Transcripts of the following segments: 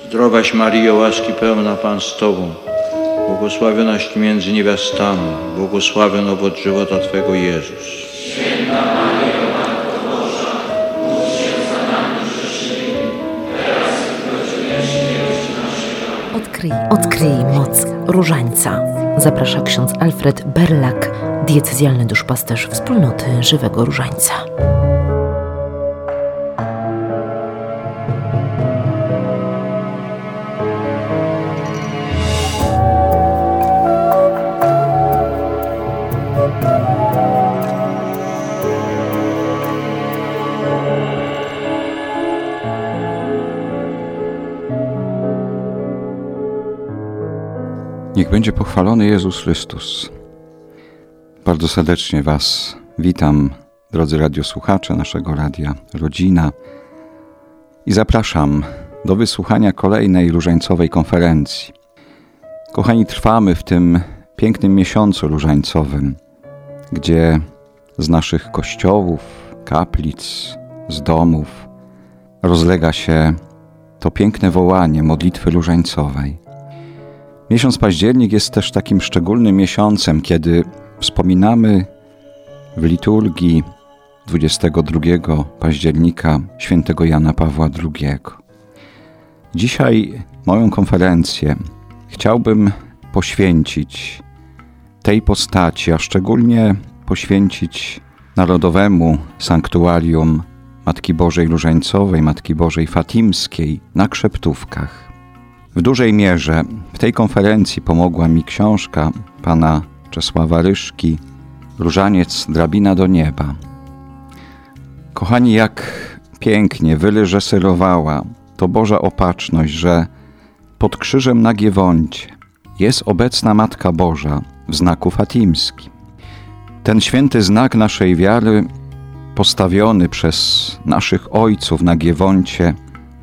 Zdrowaś Maryjo, łaski pełna, Pan z Tobą, błogosławionaś Ty między niewiastami, błogosławion owoc żywota Twego Jezus. Święta Maryjo, Matko Boża, módl się za nami grzesznymi, teraz i w godzinie śmierci naszej. Odkryj moc Różańca. Zaprasza ksiądz Alfred Berlak, diecezjalny duszpasterz Wspólnoty Żywego Różańca. Niech będzie pochwalony Jezus Chrystus. Bardzo serdecznie Was witam, drodzy radiosłuchacze naszego radia Rodzina, i zapraszam do wysłuchania kolejnej różańcowej konferencji. Kochani, trwamy w tym pięknym miesiącu różańcowym, gdzie z naszych kościołów, kaplic, z domów rozlega się to piękne wołanie modlitwy różańcowej. Miesiąc październik jest też takim szczególnym miesiącem, kiedy wspominamy w liturgii 22 października świętego Jana Pawła II. Dzisiaj moją konferencję chciałbym poświęcić tej postaci, a szczególnie poświęcić Narodowemu Sanktuarium Matki Bożej Różańcowej, Matki Bożej Fatimskiej na Krzeptówkach. W dużej mierze w tej konferencji pomogła mi książka pana Czesława Ryszki „Różaniec, drabina do nieba”. Kochani, jak pięknie wyreżyserowała to Boża Opatrzność, że pod krzyżem na Giewoncie jest obecna Matka Boża w znaku fatimskim. Ten święty znak naszej wiary, postawiony przez naszych ojców na Giewoncie,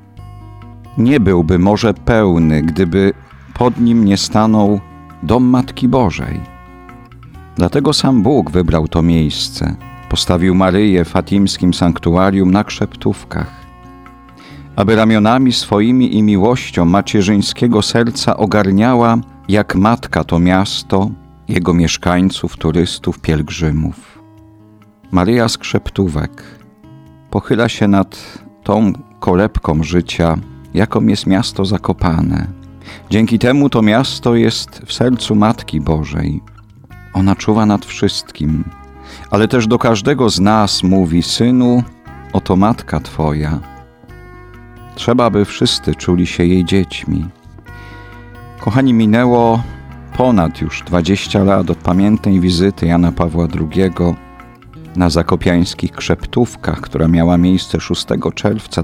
nie byłby może pełny, gdyby pod nim nie stanął dom Matki Bożej. Dlatego sam Bóg wybrał to miejsce, postawił Maryję w fatimskim sanktuarium na Krzeptówkach, aby ramionami swoimi i miłością macierzyńskiego serca ogarniała jak matka to miasto, jego mieszkańców, turystów, pielgrzymów. Maryja z Krzeptówek pochyla się nad tą kolebką życia, jaką jest miasto Zakopane. Dzięki temu to miasto jest w sercu Matki Bożej. Ona czuwa nad wszystkim, ale też do każdego z nas mówi: synu, oto matka Twoja. Trzeba, by wszyscy czuli się jej dziećmi. Kochani, minęło ponad już 20 lat od pamiętnej wizyty Jana Pawła II na zakopiańskich Krzeptówkach, która miała miejsce 6 czerwca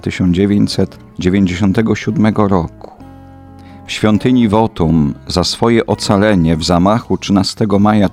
1997 roku. W świątyni Wotum za swoje ocalenie w zamachu 13 maja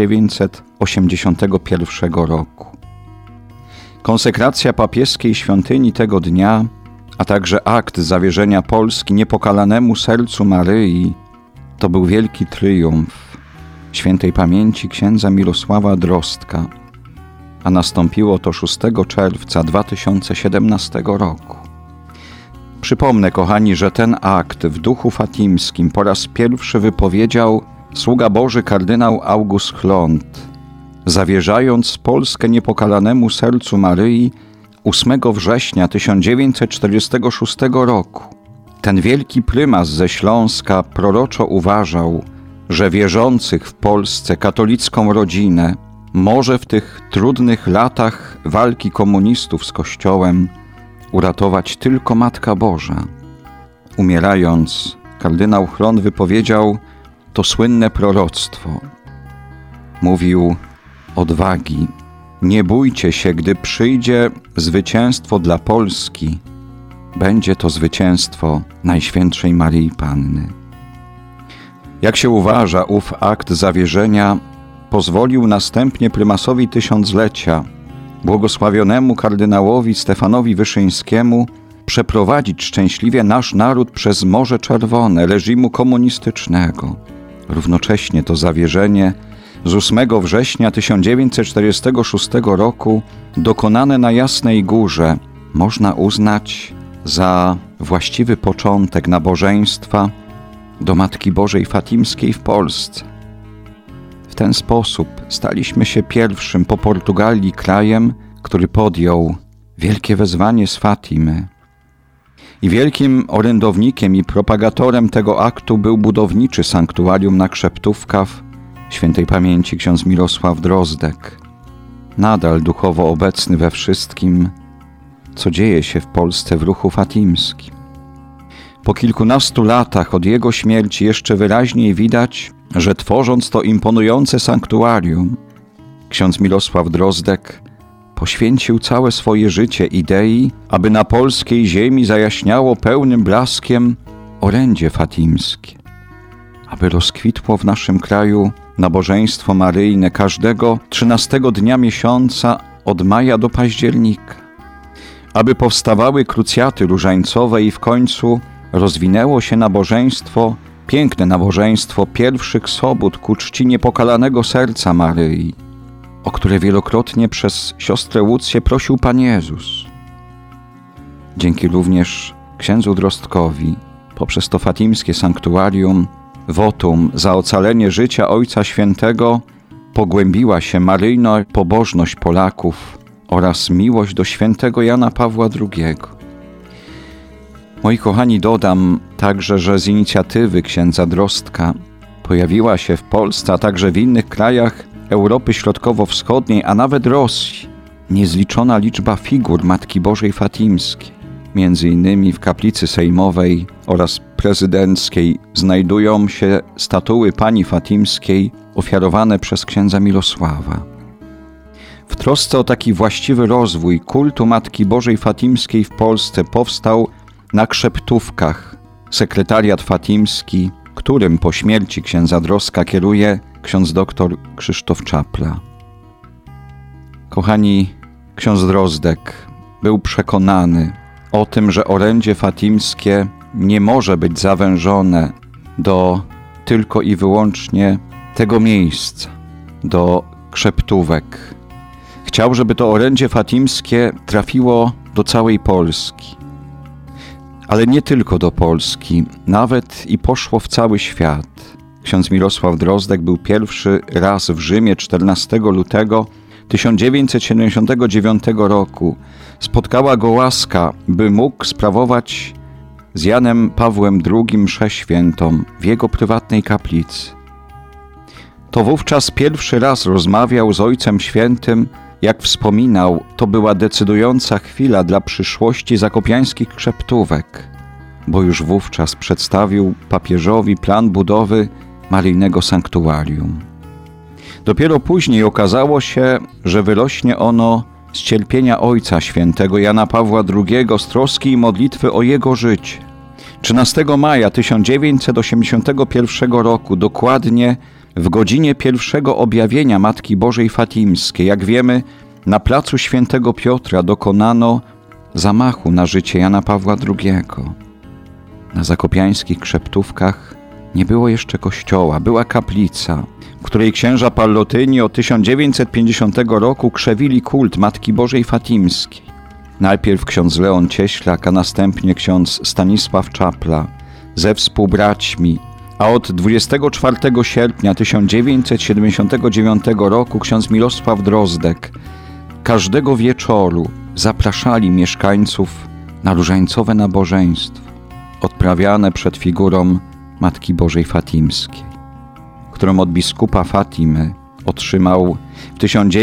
1981 roku. Konsekracja papieskiej świątyni tego dnia, a także akt zawierzenia Polski niepokalanemu sercu Maryi, to był wielki triumf świętej pamięci księdza Mirosława Drostka, a nastąpiło to 6 czerwca 2017 roku. Przypomnę, kochani, że ten akt w duchu fatimskim po raz pierwszy wypowiedział sługa Boży kardynał August Chlont, zawierzając Polskę niepokalanemu sercu Maryi 8 września 1946 roku. Ten wielki prymas ze Śląska proroczo uważał, że wierzących w Polsce katolicką rodzinę może w tych trudnych latach walki komunistów z Kościołem uratować tylko Matka Boża. Umierając, kardynał Chlont wypowiedział to słynne proroctwo. Mówił: odwagi, nie bójcie się, gdy przyjdzie zwycięstwo dla Polski, będzie to zwycięstwo Najświętszej Maryi Panny. Jak się uważa, ów akt zawierzenia pozwolił następnie prymasowi tysiąclecia, błogosławionemu kardynałowi Stefanowi Wyszyńskiemu, przeprowadzić szczęśliwie nasz naród przez Morze Czerwone reżimu komunistycznego. Równocześnie to zawierzenie z 8 września 1946 roku, dokonane na Jasnej Górze, można uznać za właściwy początek nabożeństwa do Matki Bożej Fatimskiej w Polsce. W ten sposób staliśmy się pierwszym po Portugalii krajem, który podjął wielkie wezwanie z Fatimy. I wielkim orędownikiem i propagatorem tego aktu był budowniczy sanktuarium na Krzeptówkach, świętej pamięci ksiądz Mirosław Drozdek, nadal duchowo obecny we wszystkim, co dzieje się w Polsce w ruchu fatimskim. Po kilkunastu latach od jego śmierci jeszcze wyraźniej widać, że tworząc to imponujące sanktuarium, ksiądz Mirosław Drozdek poświęcił całe swoje życie idei, aby na polskiej ziemi zajaśniało pełnym blaskiem orędzie fatimskie, aby rozkwitło w naszym kraju nabożeństwo maryjne każdego 13 dnia miesiąca od maja do października, aby powstawały krucjaty różańcowe i w końcu rozwinęło się nabożeństwo, piękne nabożeństwo pierwszych sobót ku czci niepokalanego serca Maryi, o które wielokrotnie przez siostrę Łucję prosił Pan Jezus. Dzięki również księdzu Drozdkowi, poprzez to fatimskie sanktuarium, wotum za ocalenie życia Ojca Świętego, pogłębiła się maryjna pobożność Polaków oraz miłość do świętego Jana Pawła II. Moi kochani, dodam także, że z inicjatywy księdza Drozdka pojawiła się w Polsce, a także w innych krajach Europy Środkowo-Wschodniej, a nawet Rosji, niezliczona liczba figur Matki Bożej Fatimskiej. Między innymi w kaplicy sejmowej oraz prezydenckiej znajdują się statuły Pani Fatimskiej ofiarowane przez księdza Mirosława. W trosce o taki właściwy rozwój kultu Matki Bożej Fatimskiej w Polsce powstał na Krzeptówkach sekretariat fatimski, którym po śmierci księdza Drozdka kieruje ksiądz dr Krzysztof Czapla. Kochani, ksiądz Drozdek był przekonany o tym, że orędzie fatimskie nie może być zawężone do tylko i wyłącznie tego miejsca, do Krzeptówek. Chciał, żeby to orędzie fatimskie trafiło do całej Polski. Ale nie tylko do Polski, nawet i poszło w cały świat. Ksiądz Mirosław Drozdek był pierwszy raz w Rzymie 14 lutego 1979 roku. Spotkała go łaska, by mógł sprawować z Janem Pawłem II mszę świętą w jego prywatnej kaplicy. To wówczas pierwszy raz rozmawiał z Ojcem Świętym. Jak wspominał, to była decydująca chwila dla przyszłości zakopiańskich Krzeptówek, bo już wówczas przedstawił papieżowi plan budowy maryjnego sanktuarium. Dopiero później okazało się, że wyrośnie ono z cierpienia Ojca Świętego Jana Pawła II, z troski i modlitwy o jego życie. 13 maja 1981 roku, dokładnie w godzinie pierwszego objawienia Matki Bożej Fatimskiej, jak wiemy, na placu Świętego Piotra dokonano zamachu na życie Jana Pawła II. Na zakopiańskich Krzeptówkach nie było jeszcze kościoła, była kaplica, w której księża Pallotyni od 1950 roku krzewili kult Matki Bożej Fatimskiej. Najpierw ksiądz Leon Cieślak, a następnie ksiądz Stanisław Czapla ze współbraćmi, a od 24 sierpnia 1979 roku ksiądz Mirosław Drozdek każdego wieczoru zapraszali mieszkańców na różańcowe nabożeństwo odprawiane przed figurą Matki Bożej Fatimskiej, którą od biskupa Fatimy otrzymał w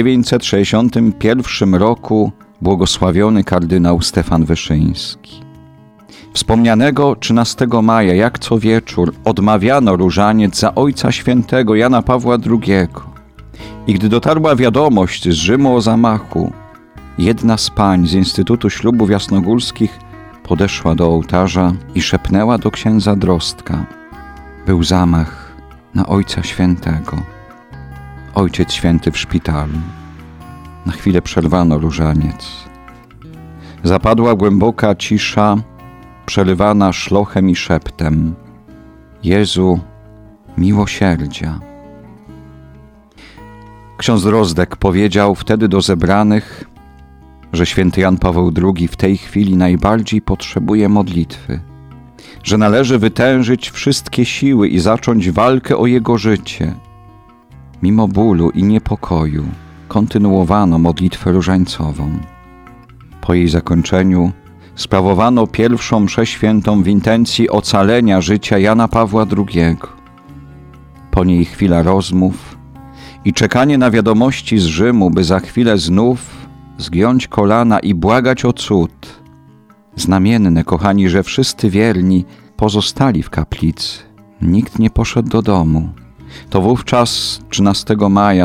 1961 roku błogosławiony kardynał Stefan Wyszyński. Wspomnianego 13 maja, jak co wieczór, odmawiano różaniec za Ojca Świętego Jana Pawła II. I gdy dotarła wiadomość z Rzymu o zamachu, jedna z pań z Instytutu Ślubów Jasnogórskich podeszła do ołtarza i szepnęła do księdza Drozdka: był zamach na Ojca Świętego. Ojciec Święty w szpitalu. Na chwilę przerwano różaniec. Zapadła głęboka cisza, przerywana szlochem i szeptem: Jezu, miłosierdzia. Ksiądz Drozdek powiedział wtedy do zebranych: że święty Jan Paweł II w tej chwili najbardziej potrzebuje modlitwy, że należy wytężyć wszystkie siły i zacząć walkę o jego życie. Mimo bólu i niepokoju kontynuowano modlitwę różańcową. Po jej zakończeniu sprawowano pierwszą mszę świętą w intencji ocalenia życia Jana Pawła II. Po niej chwila rozmów i czekanie na wiadomości z Rzymu, by za chwilę znów zgiąć kolana i błagać o cud. Znamienne, kochani, że wszyscy wierni pozostali w kaplicy. Nikt nie poszedł do domu. To wówczas 13 maja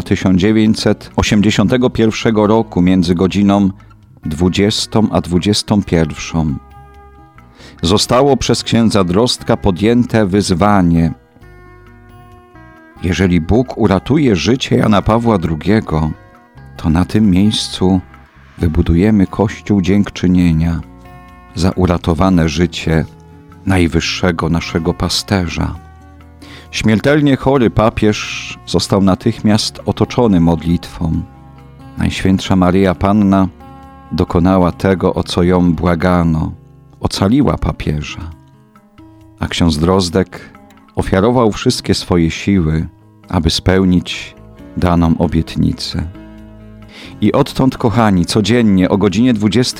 1981 roku między godziną 20 a 21 zostało przez księdza Drostka podjęte wyzwanie. Jeżeli Bóg uratuje życie Jana Pawła II, to na tym miejscu wybudujemy Kościół Dziękczynienia za uratowane życie najwyższego naszego pasterza. Śmiertelnie chory papież został natychmiast otoczony modlitwą. Najświętsza Maryja Panna dokonała tego, o co ją błagano. Ocaliła papieża. A ksiądz Drozdek ofiarował wszystkie swoje siły, aby spełnić daną obietnicę. I odtąd, kochani, codziennie o godzinie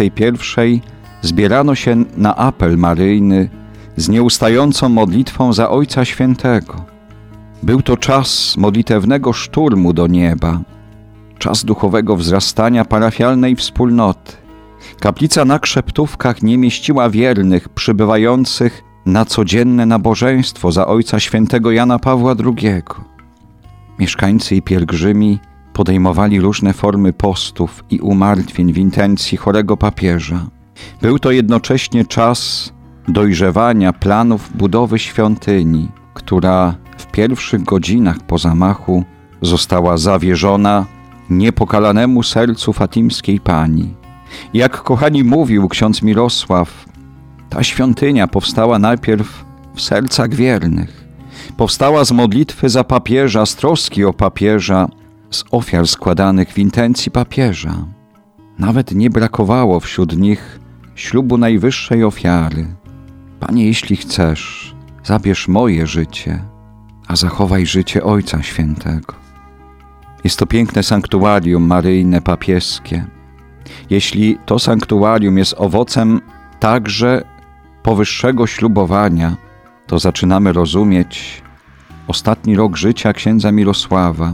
21 zbierano się na apel maryjny z nieustającą modlitwą za Ojca Świętego. Był to czas modlitewnego szturmu do nieba, czas duchowego wzrastania parafialnej wspólnoty. Kaplica na Krzeptówkach nie mieściła wiernych przybywających na codzienne nabożeństwo za Ojca Świętego Jana Pawła II. Mieszkańcy i pielgrzymi podejmowali różne formy postów i umartwień w intencji chorego papieża. Był to jednocześnie czas dojrzewania planów budowy świątyni, która w pierwszych godzinach po zamachu została zawierzona niepokalanemu sercu fatimskiej Pani. Jak, kochani, mówił ksiądz Mirosław, ta świątynia powstała najpierw w sercach wiernych. Powstała z modlitwy za papieża, z troski o papieża, z ofiar składanych w intencji papieża. Nawet nie brakowało wśród nich ślubu najwyższej ofiary. Panie, jeśli chcesz, zabierz moje życie, a zachowaj życie Ojca Świętego. Jest to piękne sanktuarium maryjne papieskie. Jeśli to sanktuarium jest owocem także powyższego ślubowania, to zaczynamy rozumieć ostatni rok życia księdza Mirosława.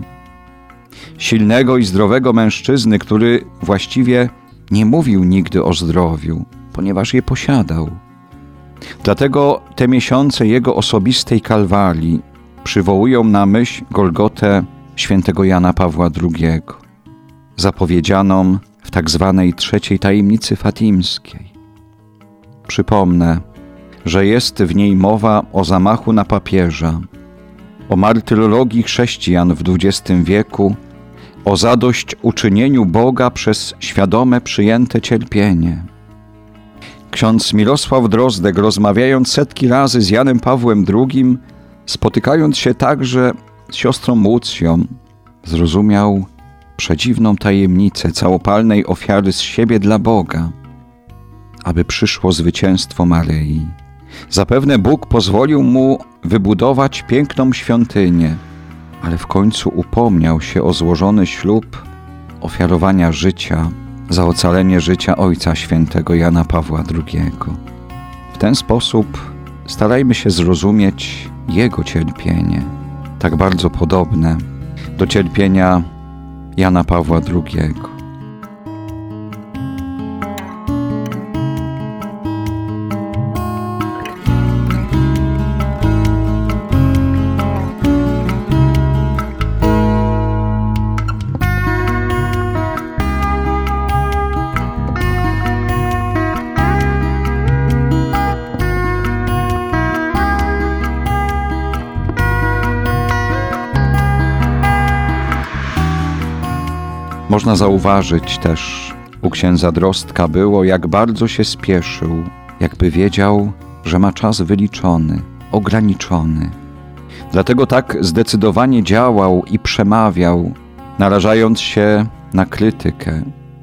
Silnego i zdrowego mężczyzny, który właściwie nie mówił nigdy o zdrowiu, ponieważ je posiadał. Dlatego te miesiące jego osobistej kalwarii przywołują na myśl Golgotę świętego Jana Pawła II, zapowiedzianą w tak zwanej trzeciej tajemnicy fatimskiej. Przypomnę, że jest w niej mowa o zamachu na papieża, o martyrologii chrześcijan w XX wieku, o zadośćuczynieniu Boga przez świadome przyjęte cierpienie. Ksiądz Mirosław Drozdek, rozmawiając setki razy z Janem Pawłem II, spotykając się także z siostrą Łucją, zrozumiał przedziwną tajemnicę całopalnej ofiary z siebie dla Boga, aby przyszło zwycięstwo Maryi. Zapewne Bóg pozwolił mu wybudować piękną świątynię, ale w końcu upomniał się o złożony ślub ofiarowania życia za ocalenie życia Ojca Świętego Jana Pawła II. W ten sposób starajmy się zrozumieć jego cierpienie, tak bardzo podobne do cierpienia Jana Pawła II. Można zauważyć też u księdza Drostka było, jak bardzo się spieszył, jakby wiedział, że ma czas wyliczony, ograniczony. Dlatego tak zdecydowanie działał i przemawiał, narażając się na krytykę.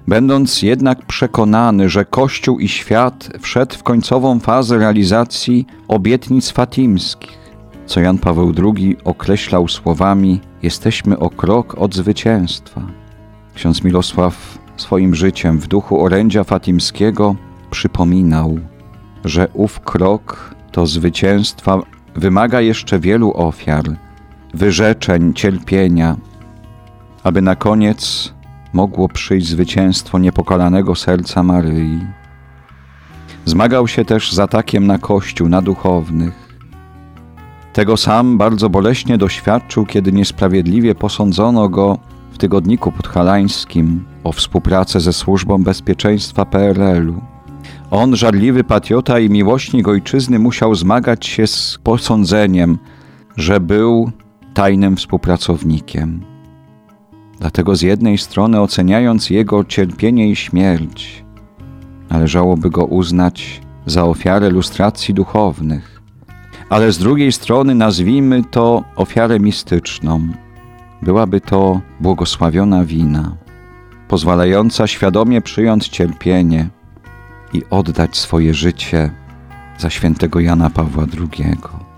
będąc jednak przekonany, że Kościół i świat wszedł w końcową fazę realizacji obietnic fatimskich, co Jan Paweł II określał słowami: jesteśmy o krok od zwycięstwa. Ksiądz Mirosław swoim życiem w duchu orędzia fatimskiego przypominał, że ów krok do zwycięstwa wymaga jeszcze wielu ofiar, wyrzeczeń, cierpienia, aby na koniec mogło przyjść zwycięstwo niepokalanego serca Maryi. Zmagał się też z atakiem na Kościół, na duchownych. Tego sam bardzo boleśnie doświadczył, kiedy niesprawiedliwie posądzono go w tygodniku podhalańskim o współpracę ze Służbą Bezpieczeństwa PRL-u. On, żarliwy patriota i miłośnik ojczyzny, musiał zmagać się z posądzeniem, że był tajnym współpracownikiem. Dlatego z jednej strony, oceniając jego cierpienie i śmierć, należałoby go uznać za ofiarę lustracji duchownych, ale z drugiej strony nazwijmy to ofiarę mistyczną. Byłaby to błogosławiona wina, pozwalająca świadomie przyjąć cierpienie i oddać swoje życie za świętego Jana Pawła II.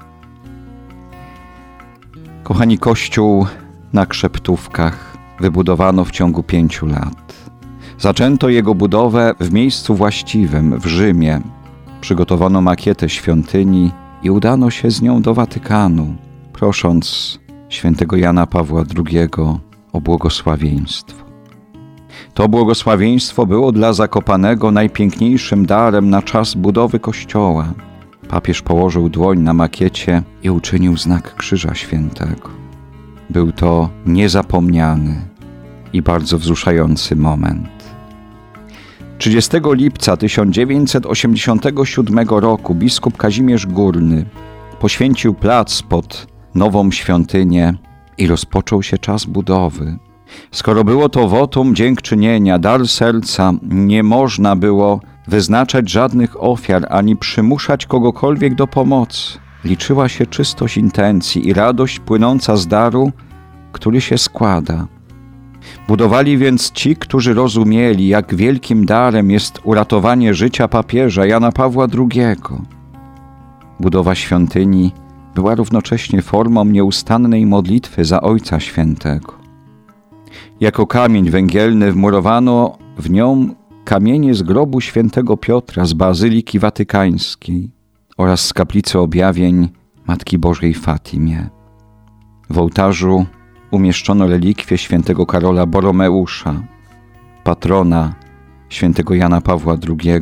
Kochani, Kościół na Krzeptówkach wybudowano w ciągu 5 lat. Zaczęto jego budowę w miejscu właściwym, w Rzymie. Przygotowano makietę świątyni i udano się z nią do Watykanu, prosząc świętego Jana Pawła II o błogosławieństwo. To błogosławieństwo było dla Zakopanego najpiękniejszym darem na czas budowy kościoła. Papież położył dłoń na makiecie i uczynił znak Krzyża Świętego. Był to niezapomniany i bardzo wzruszający moment. 30 lipca 1987 roku biskup Kazimierz Górny poświęcił plac pod nową świątynię i rozpoczął się czas budowy. Skoro było to wotum dziękczynienia, dar serca, nie można było wyznaczać żadnych ofiar ani przymuszać kogokolwiek do pomocy. Liczyła się czystość intencji i radość płynąca z daru, który się składa. Budowali więc ci, którzy rozumieli, jak wielkim darem jest uratowanie życia papieża Jana Pawła II. Budowa świątyni była równocześnie formą nieustannej modlitwy za Ojca Świętego. Jako kamień węgielny wmurowano w nią kamienie z grobu świętego Piotra z Bazyliki Watykańskiej oraz z kaplicy objawień Matki Bożej w Fatimie. W ołtarzu umieszczono relikwie świętego Karola Boromeusza, patrona świętego Jana Pawła II.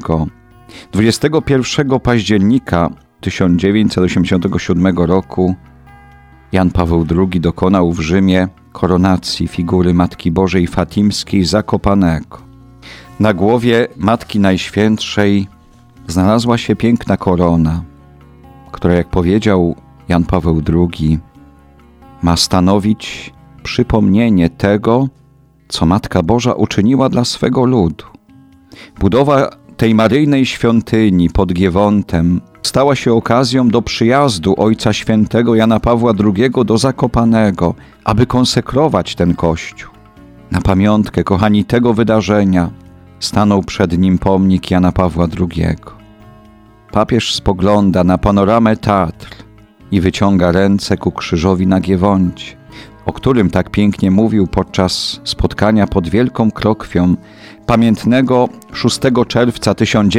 21 października 1987 roku Jan Paweł II dokonał w Rzymie koronacji figury Matki Bożej Fatimskiej Zakopanego. Na głowie Matki Najświętszej znalazła się piękna korona, która, jak powiedział Jan Paweł II, ma stanowić przypomnienie tego, co Matka Boża uczyniła dla swego ludu. Budowa tej maryjnej świątyni pod Giewontem stała się okazją do przyjazdu Ojca Świętego Jana Pawła II do Zakopanego, aby konsekrować ten kościół. Na pamiątkę, kochani, tego wydarzenia stanął przed nim pomnik Jana Pawła II. Papież spogląda na panoramę Tatr i wyciąga ręce ku krzyżowi na Giewoncie, o którym tak pięknie mówił podczas spotkania pod Wielką Krokwią pamiętnego 6 czerwca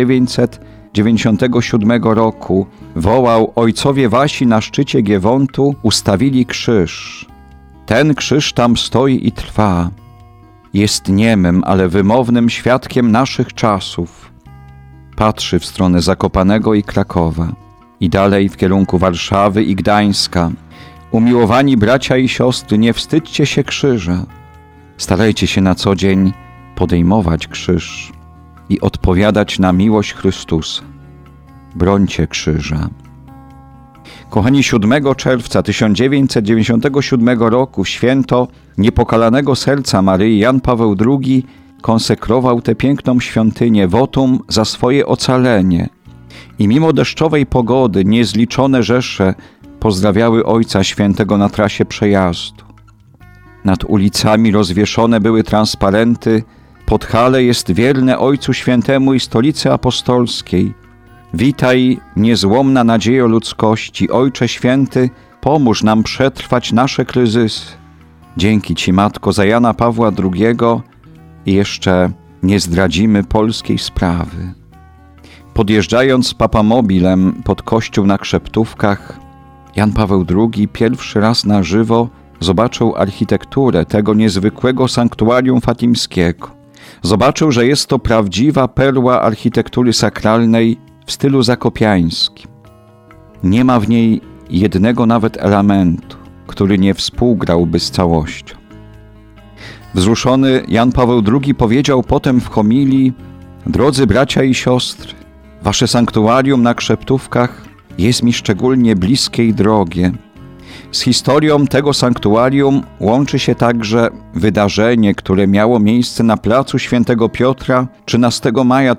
1997 roku. Wołał: ojcowie wasi na szczycie Giewontu ustawili krzyż. Ten krzyż tam stoi i trwa. Jest niemym, ale wymownym świadkiem naszych czasów. Patrzy w stronę Zakopanego i Krakowa i dalej w kierunku Warszawy i Gdańska. Umiłowani bracia i siostry, nie wstydźcie się krzyża. Starajcie się na co dzień podejmować krzyż i odpowiadać na miłość Chrystusa. Brońcie krzyża. Kochani, 7 czerwca 1997 roku w święto Niepokalanego Serca Maryi Jan Paweł II konsekrował tę piękną świątynię wotum za swoje ocalenie. I mimo deszczowej pogody niezliczone rzesze pozdrawiały Ojca Świętego na trasie przejazdu. Nad ulicami rozwieszone były transparenty Podhale jest wierne Ojcu Świętemu i Stolicy Apostolskiej. Witaj, niezłomna nadziejo ludzkości, Ojcze Święty, pomóż nam przetrwać nasze kryzysy. Dzięki Ci, Matko, za Jana Pawła II i jeszcze nie zdradzimy polskiej sprawy. Podjeżdżając papamobilem pod kościół na Krzeptówkach, Jan Paweł II pierwszy raz na żywo zobaczył architekturę tego niezwykłego sanktuarium fatimskiego. Zobaczył, że jest to prawdziwa perła architektury sakralnej w stylu zakopiańskim. Nie ma w niej jednego nawet elementu, który nie współgrałby z całością. Wzruszony Jan Paweł II powiedział potem w homilii: drodzy bracia i siostry, wasze sanktuarium na Krzeptówkach jest mi szczególnie bliskie i drogie. Z historią tego sanktuarium łączy się także wydarzenie, które miało miejsce na placu Świętego Piotra 13 maja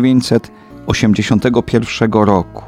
1981 roku.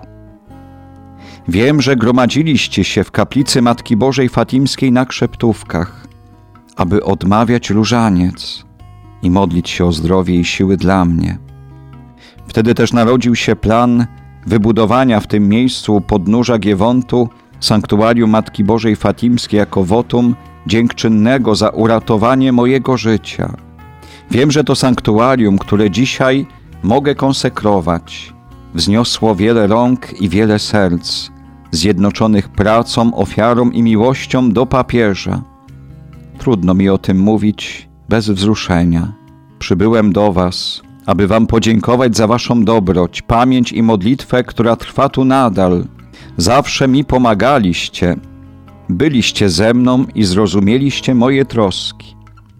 Wiem, że gromadziliście się w kaplicy Matki Bożej Fatimskiej na Krzeptówkach, aby odmawiać różaniec i modlić się o zdrowie i siły dla mnie. Wtedy też narodził się plan wybudowania w tym miejscu u podnóża Giewontu sanktuarium Matki Bożej Fatimskiej jako wotum dziękczynnego za uratowanie mojego życia. Wiem, że to sanktuarium, które dzisiaj mogę konsekrować, wzniosło wiele rąk i wiele serc, zjednoczonych pracą, ofiarą i miłością do papieża. Trudno mi o tym mówić bez wzruszenia. Przybyłem do was, aby wam podziękować za waszą dobroć, pamięć i modlitwę, która trwa tu nadal. Zawsze mi pomagaliście, byliście ze mną i zrozumieliście moje troski.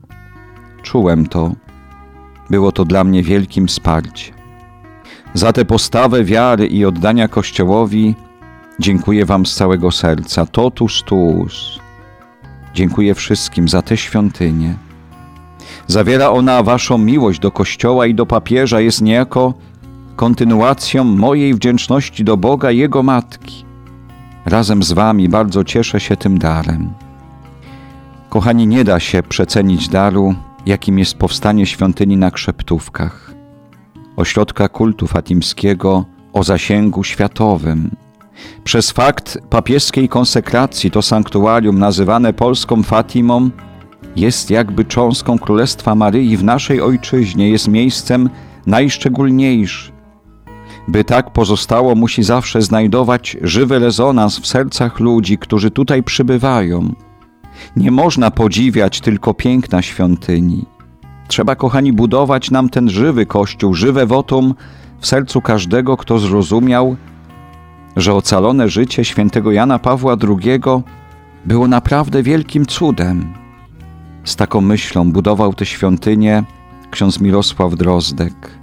Czułem to. Było to dla mnie wielkim wsparciem. Za tę postawę wiary i oddania Kościołowi dziękuję wam z całego serca. Totus tuus. Dziękuję wszystkim za tę świątynię. Zawiera ona waszą miłość do Kościoła i do papieża, jest niejako kontynuacją mojej wdzięczności do Boga i Jego Matki. Razem z wami bardzo cieszę się tym darem. Kochani, nie da się przecenić daru, jakim jest powstanie świątyni na Krzeptówkach, ośrodka kultu fatimskiego o zasięgu światowym. Przez fakt papieskiej konsekracji to sanktuarium, nazywane polską Fatimą, jest jakby cząstką Królestwa Maryi w naszej ojczyźnie, jest miejscem najszczególniejszym. By tak pozostało, musi zawsze znajdować żywy rezonans w sercach ludzi, którzy tutaj przybywają. Nie można podziwiać tylko piękna świątyni. Trzeba, kochani, budować nam ten żywy Kościół, żywe wotum w sercu każdego, kto zrozumiał, że ocalone życie świętego Jana Pawła II było naprawdę wielkim cudem. Z taką myślą budował tę świątynię ksiądz Mirosław Drozdek.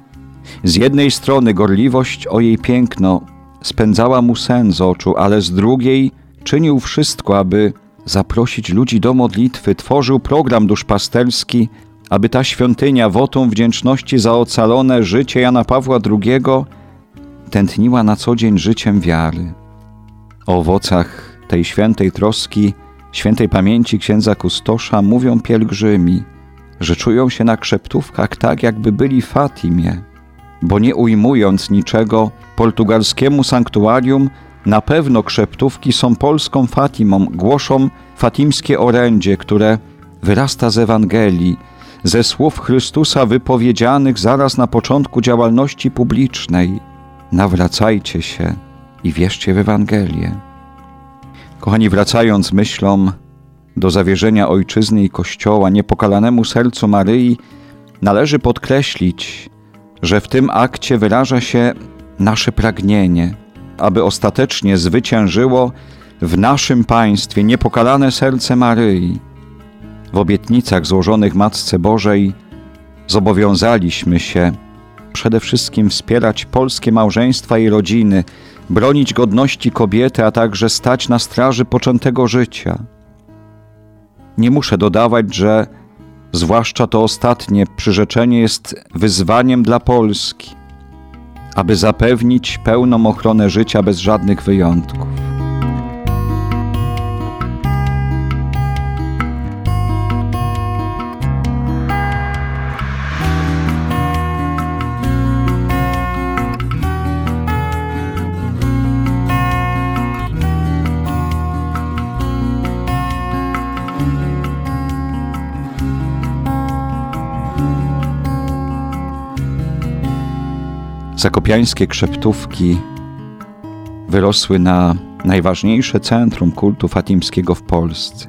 Z jednej strony gorliwość o jej piękno spędzała mu sen z oczu, ale z drugiej czynił wszystko, aby zaprosić ludzi do modlitwy, tworzył program duszpasterski, aby ta świątynia wotum wdzięczności za ocalone życie Jana Pawła II tętniła na co dzień życiem wiary. O owocach tej świętej troski, świętej pamięci księdza kustosza mówią pielgrzymi, że czują się na Krzeptówkach tak, jakby byli w Fatimie, bo nie ujmując niczego portugalskiemu sanktuarium, na pewno Krzeptówki są polską Fatimą, głoszą fatimskie orędzie, które wyrasta z Ewangelii, ze słów Chrystusa wypowiedzianych zaraz na początku działalności publicznej. Nawracajcie się i wierzcie w Ewangelię. Kochani, wracając myślą do zawierzenia ojczyzny i Kościoła niepokalanemu sercu Maryi, należy podkreślić, że w tym akcie wyraża się nasze pragnienie, aby ostatecznie zwyciężyło w naszym państwie niepokalane serce Maryi. W obietnicach złożonych Matce Bożej zobowiązaliśmy się przede wszystkim wspierać polskie małżeństwa i rodziny, bronić godności kobiety, a także stać na straży poczętego życia. Nie muszę dodawać, że zwłaszcza to ostatnie przyrzeczenie jest wyzwaniem dla Polski, aby zapewnić pełną ochronę życia bez żadnych wyjątków. Zakopiańskie krzeptówki wyrosły na najważniejsze centrum kultu fatimskiego w Polsce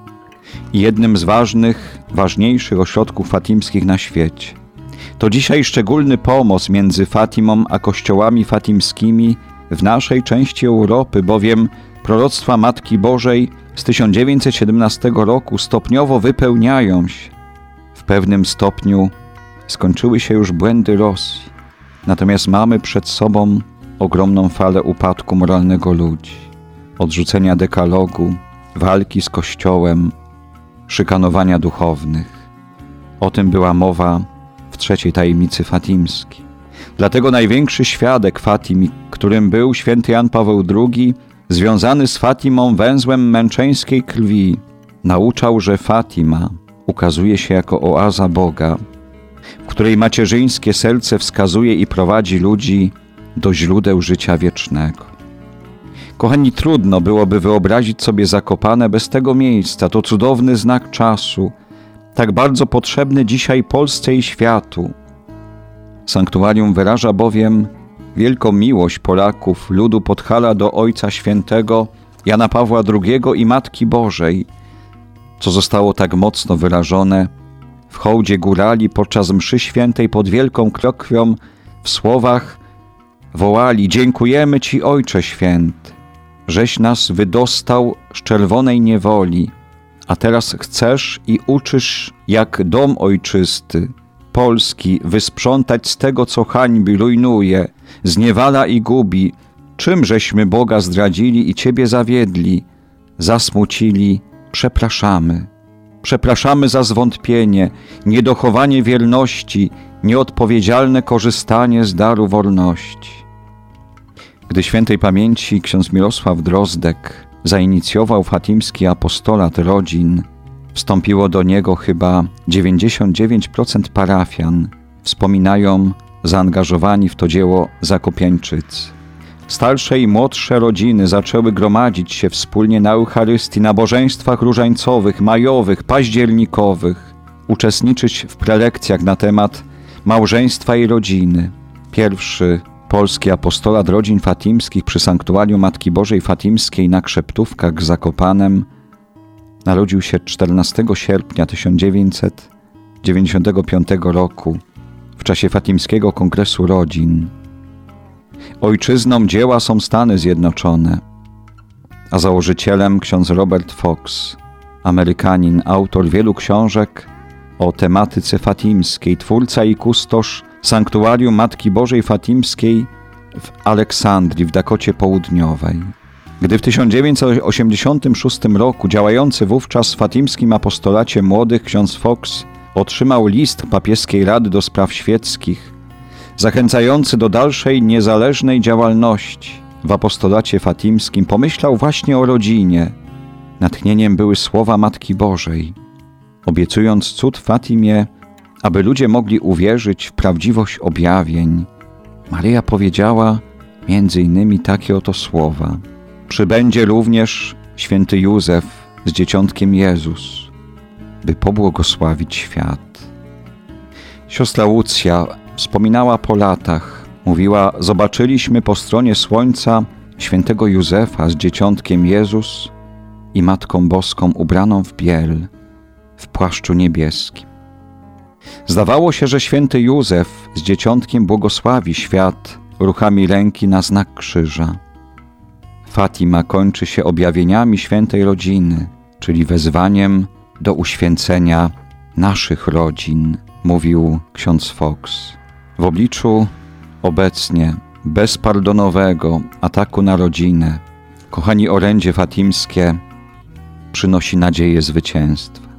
i jednym z ważniejszych ośrodków fatimskich na świecie. To dzisiaj szczególny pomost między Fatimą a kościołami fatimskimi w naszej części Europy, bowiem proroctwa Matki Bożej z 1917 roku stopniowo wypełniają się. W pewnym stopniu skończyły się już błędy Rosji, natomiast mamy przed sobą ogromną falę upadku moralnego ludzi, odrzucenia dekalogu, walki z Kościołem, szykanowania duchownych. O tym była mowa w trzeciej tajemnicy fatimskiej. Dlatego największy świadek Fatimi, którym był święty Jan Paweł II, związany z Fatimą węzłem męczeńskiej krwi, nauczał, że Fatima ukazuje się jako oaza Boga, w której macierzyńskie serce wskazuje i prowadzi ludzi do źródeł życia wiecznego. Kochani, trudno byłoby wyobrazić sobie Zakopane bez tego miejsca. To cudowny znak czasu, tak bardzo potrzebny dzisiaj Polsce i światu. Sanktuarium wyraża bowiem wielką miłość Polaków, ludu Podhala do Ojca Świętego Jana Pawła II i Matki Bożej, co zostało tak mocno wyrażone w hołdzie górali podczas mszy świętej pod Wielką Krokwią w słowach wołali: dziękujemy Ci, Ojcze Święty, żeś nas wydostał z czerwonej niewoli, a teraz chcesz i uczysz jak dom ojczysty, Polski, wysprzątać z tego, co hańbi, rujnuje, zniewala i gubi. Czym żeśmy Boga zdradzili i Ciebie zawiedli, zasmucili, przepraszamy. Przepraszamy za zwątpienie, niedochowanie wierności, nieodpowiedzialne korzystanie z daru wolności. Gdy świętej pamięci ksiądz Mirosław Drozdek zainicjował fatimski apostolat rodzin, wstąpiło do niego chyba 99% parafian, wspominają zaangażowani w to dzieło zakopiańczycy. Starsze i młodsze rodziny zaczęły gromadzić się wspólnie na Eucharystii, nabożeństwach różańcowych, majowych, październikowych, uczestniczyć w prelekcjach na temat małżeństwa i rodziny. Pierwszy polski apostolat rodzin fatimskich przy Sanktuarium Matki Bożej Fatimskiej na Krzeptówkach w Zakopanem narodził się 14 sierpnia 1995 roku w czasie Fatimskiego Kongresu Rodzin. Ojczyzną dzieła są Stany Zjednoczone, a założycielem ksiądz Robert Fox, Amerykanin, autor wielu książek o tematyce fatimskiej, twórca i kustosz Sanktuarium Matki Bożej Fatimskiej w Aleksandrii w Dakocie Południowej. Gdy w 1986 roku działający wówczas w fatimskim apostolacie młodych ksiądz Fox otrzymał list papieskiej Rady do Spraw Świeckich, zachęcający do dalszej niezależnej działalności w apostolacie fatimskim, pomyślał właśnie o rodzinie. Natchnieniem były słowa Matki Bożej. Obiecując cud w Fatimie, aby ludzie mogli uwierzyć w prawdziwość objawień, Maryja powiedziała między innymi takie oto słowa: przybędzie również święty Józef z dzieciątkiem Jezus, by pobłogosławić świat. Siostra Łucja wspominała po latach, mówiła: zobaczyliśmy po stronie słońca świętego Józefa z dzieciątkiem Jezus i Matką Boską ubraną w biel, w płaszczu niebieskim. Zdawało się, że święty Józef z dzieciątkiem błogosławi świat ruchami ręki na znak krzyża. Fatima kończy się objawieniami świętej rodziny, czyli wezwaniem do uświęcenia naszych rodzin, mówił ksiądz Fox. W obliczu obecnie bezpardonowego ataku na rodzinę, kochani, orędzie fatimskie przynosi nadzieję zwycięstwa.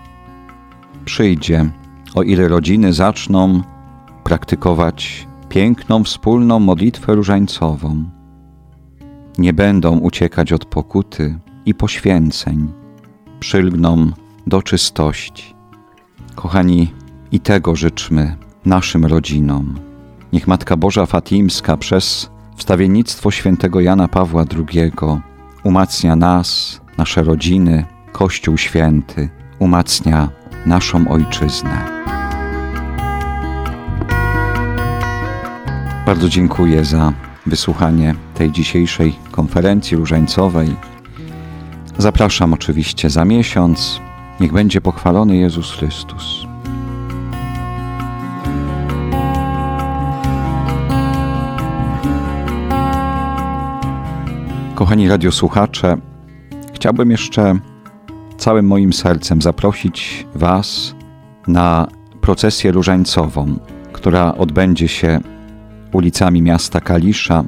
Przyjdzie, o ile rodziny zaczną praktykować piękną, wspólną modlitwę różańcową. Nie będą uciekać od pokuty i poświęceń, przylgną do czystości. Kochani, i tego życzmy naszym rodzinom. Niech Matka Boża Fatimska przez wstawiennictwo świętego Jana Pawła II umacnia nas, nasze rodziny, Kościół Święty, umacnia naszą Ojczyznę. Bardzo dziękuję za wysłuchanie tej dzisiejszej konferencji różańcowej. Zapraszam oczywiście za miesiąc. Niech będzie pochwalony Jezus Chrystus. Kochani radiosłuchacze, chciałbym jeszcze całym moim sercem zaprosić Was na procesję różańcową, która odbędzie się ulicami miasta Kalisza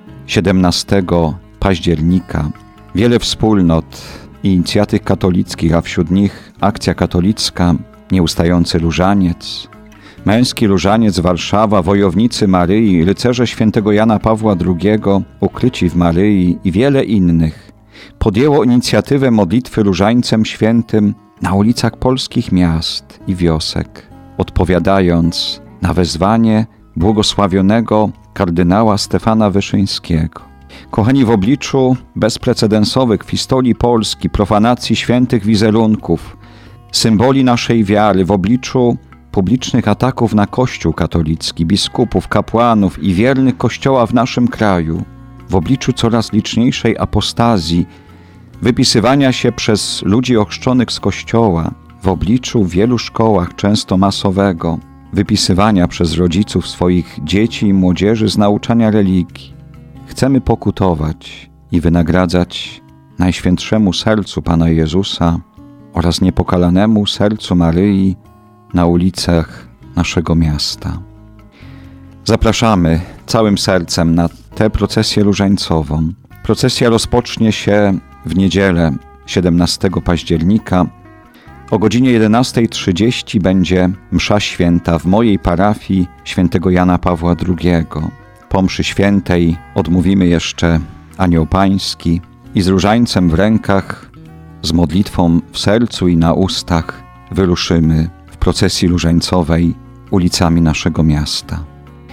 17 października. Wiele wspólnot i inicjatyw katolickich, a wśród nich Akcja Katolicka, Nieustający Różaniec, Męski Różaniec Warszawa, Wojownicy Maryi, Rycerze Świętego Jana Pawła II, Ukryci w Maryi i wiele innych podjęło inicjatywę modlitwy różańcem świętym na ulicach polskich miast i wiosek, odpowiadając na wezwanie błogosławionego kardynała Stefana Wyszyńskiego. Kochani, w obliczu bezprecedensowych w historii Polski profanacji świętych wizerunków, symboli naszej wiary, w obliczu publicznych ataków na Kościół katolicki, biskupów, kapłanów i wiernych Kościoła w naszym kraju, w obliczu coraz liczniejszej apostazji, wypisywania się przez ludzi ochrzczonych z Kościoła, w obliczu w wielu szkołach, często masowego, wypisywania przez rodziców swoich dzieci i młodzieży z nauczania religii, chcemy pokutować i wynagradzać Najświętszemu Sercu Pana Jezusa oraz niepokalanemu Sercu Maryi na ulicach naszego miasta. Zapraszamy całym sercem na tę procesję różańcową. Procesja rozpocznie się w niedzielę 17 października. O godzinie 11:30 będzie msza święta w mojej parafii świętego Jana Pawła II. Po mszy świętej odmówimy jeszcze Anioł Pański i z różańcem w rękach, z modlitwą w sercu i na ustach wyruszymy w procesji różańcowej ulicami naszego miasta.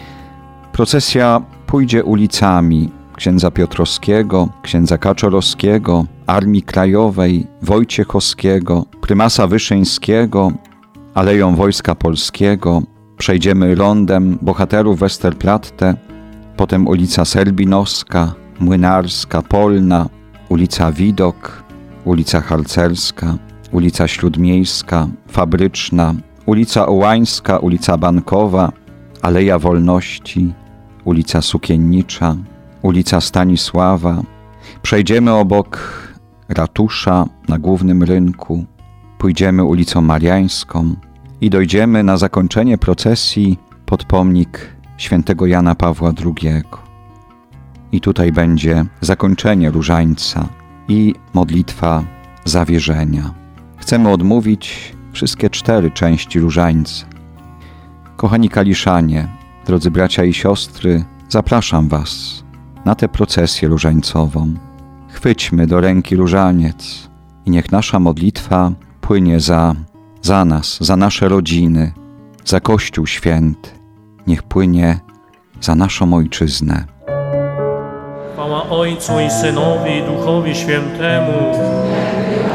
Procesja pójdzie ulicami księdza Piotrowskiego, księdza Kaczorowskiego, Armii Krajowej, Wojciechowskiego, prymasa Wyszyńskiego, Aleją Wojska Polskiego, przejdziemy rondem bohaterów Westerplatte, potem ulica Serbinowska, Młynarska, Polna, ulica Widok, ulica Harcerska, ulica Śródmiejska, Fabryczna, ulica Ołańska, ulica Bankowa, Aleja Wolności, ulica Sukiennicza, ulica Stanisława. Przejdziemy obok ratusza na głównym rynku, pójdziemy ulicą Mariańską i dojdziemy na zakończenie procesji pod pomnik świętego Jana Pawła II. I tutaj będzie zakończenie różańca i modlitwa zawierzenia. Chcemy odmówić wszystkie 4 części różańca. Kochani Kaliszanie, drodzy bracia i siostry, zapraszam Was na tę procesję różańcową. Chwyćmy do ręki różaniec i niech nasza modlitwa płynie za nas, za nasze rodziny, za Kościół Święty. Niech płynie za naszą Ojczyznę. Chwała Ojcu i Synowi i Duchowi Świętemu.